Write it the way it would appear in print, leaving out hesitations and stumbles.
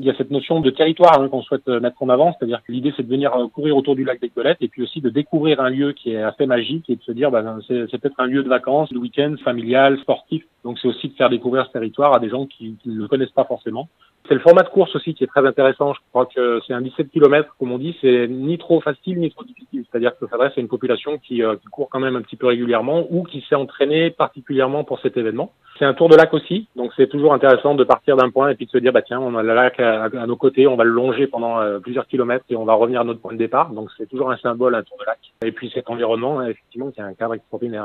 y a cette notion de territoire qu'on souhaite mettre en avant, c'est-à-dire que l'idée c'est de venir courir autour du lac des Colettes et puis aussi de découvrir un lieu qui est assez magique et de se dire c'est peut-être un lieu de vacances, de week-end, familial, sportif. Donc c'est aussi de faire découvrir ce territoire à des gens qui ne le connaissent pas forcément. C'est le format de course aussi qui est très intéressant. Je crois que c'est un 17 km, comme on dit, c'est ni trop facile ni trop difficile. C'est-à-dire que ça s'adresse à une population qui court quand même un petit peu régulièrement ou qui s'est entraînée particulièrement pour cet événement. C'est un tour de lac aussi, donc c'est toujours intéressant de partir d'un point et puis de se dire tiens, on a le lac à nos côtés, on va le longer pendant plusieurs kilomètres et on va revenir à notre point de départ. Donc c'est toujours un symbole, un tour de lac. Et puis cet environnement, effectivement, qui a un cadre extraordinaire.